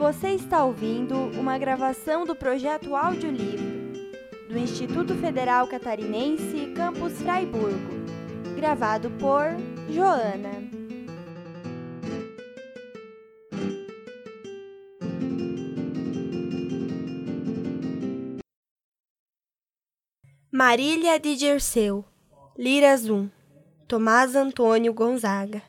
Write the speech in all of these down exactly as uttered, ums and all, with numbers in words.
Você está ouvindo uma gravação do projeto Audiolivro do Instituto Federal Catarinense, Campus Fraiburgo, gravado por Joana. Marília de Dirceu, Liras um, Tomás Antônio Gonzaga.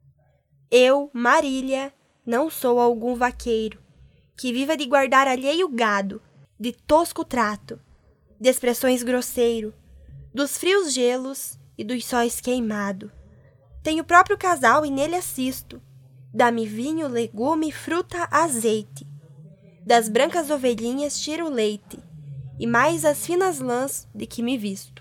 Eu, Marília, não sou algum vaqueiro, que viva de guardar alheio gado, de tosco trato, de expressões grosseiro, dos frios gelos e dos sóis queimado. Tenho próprio casal e nele assisto, dá-me vinho, legume, fruta, azeite. Das brancas ovelhinhas tiro o leite, e mais as finas lãs de que me visto.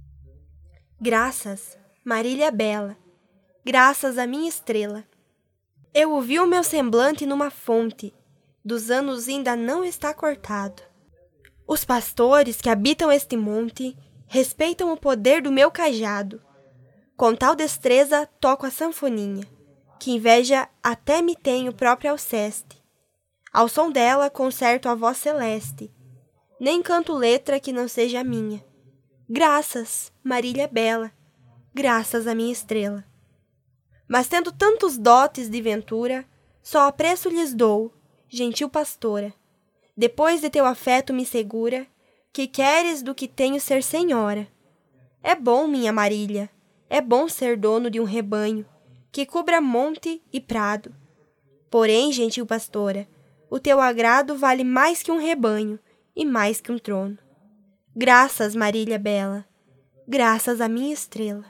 Graças, Marília bela, graças à minha estrela. Eu ouvi o meu semblante numa fonte, dos anos ainda não está cortado. Os pastores que habitam este monte respeitam o poder do meu cajado. Com tal destreza toco a sanfoninha, que inveja até me tem o próprio Alceste. Ao som dela concerto a voz celeste, nem canto letra que não seja a minha. Graças, Marília bela, graças à minha estrela. Mas tendo tantos dotes de ventura, só apreço lhes dou, gentil pastora. Depois de teu afeto me segura, que queres do que tenho ser senhora. É bom, minha Marília, é bom ser dono de um rebanho, que cubra monte e prado. Porém, gentil pastora, o teu agrado vale mais que um rebanho, e mais que um trono. Graças, Marília bela, graças à minha estrela.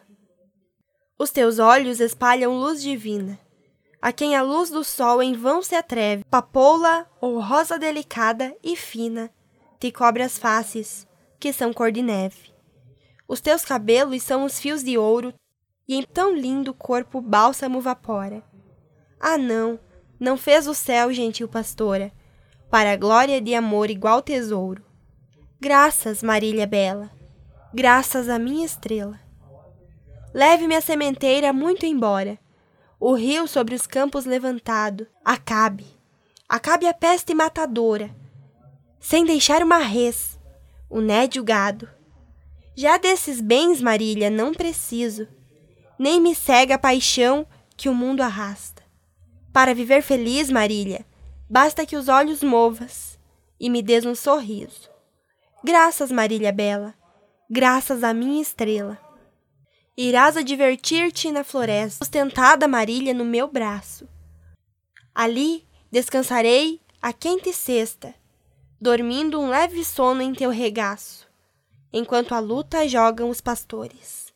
Os teus olhos espalham luz divina, a quem a luz do sol em vão se atreve. Papoula ou rosa delicada e fina, te cobre as faces, que são cor de neve. Os teus cabelos são os fios de ouro, e em tão lindo corpo bálsamo vapora. Ah não, não fez o céu, gentil pastora, para a glória de amor igual tesouro. Graças, Marília bela, graças à minha estrela. Leve-me a sementeira muito embora, o rio sobre os campos levantado. Acabe, acabe a peste matadora, sem deixar uma res, o nédio gado. Já desses bens, Marília, não preciso, nem me cega a paixão que o mundo arrasta. Para viver feliz, Marília, basta que os olhos movas e me des um sorriso. Graças, Marília bela, graças à minha estrela. Irás a divertir-te na floresta, sustentada, Marília, no meu braço. Ali descansarei a quente cesta, dormindo um leve sono em teu regaço, enquanto a luta jogam os pastores.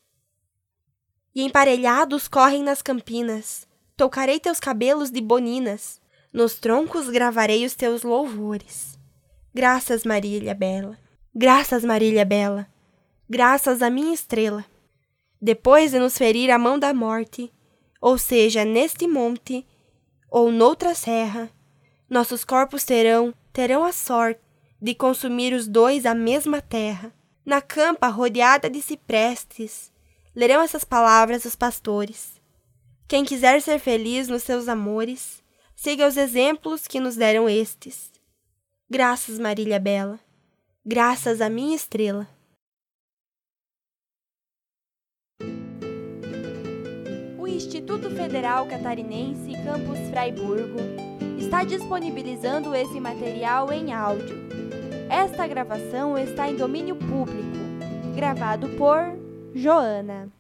E emparelhados correm nas campinas, tocarei teus cabelos de boninas, nos troncos gravarei os teus louvores. Graças, Marília bela, graças, Marília bela, graças à minha estrela. Depois de nos ferir a mão da morte, ou seja, neste monte, ou noutra serra, nossos corpos terão, terão a sorte de consumir os dois a mesma terra. Na campa rodeada de ciprestes, lerão essas palavras os pastores. Quem quiser ser feliz nos seus amores, siga os exemplos que nos deram estes. Graças, Marília bela, graças à minha estrela. O Instituto Federal Catarinense, Campus Fraiburgo, está disponibilizando esse material em áudio. Esta gravação está em domínio público, gravado por Joana.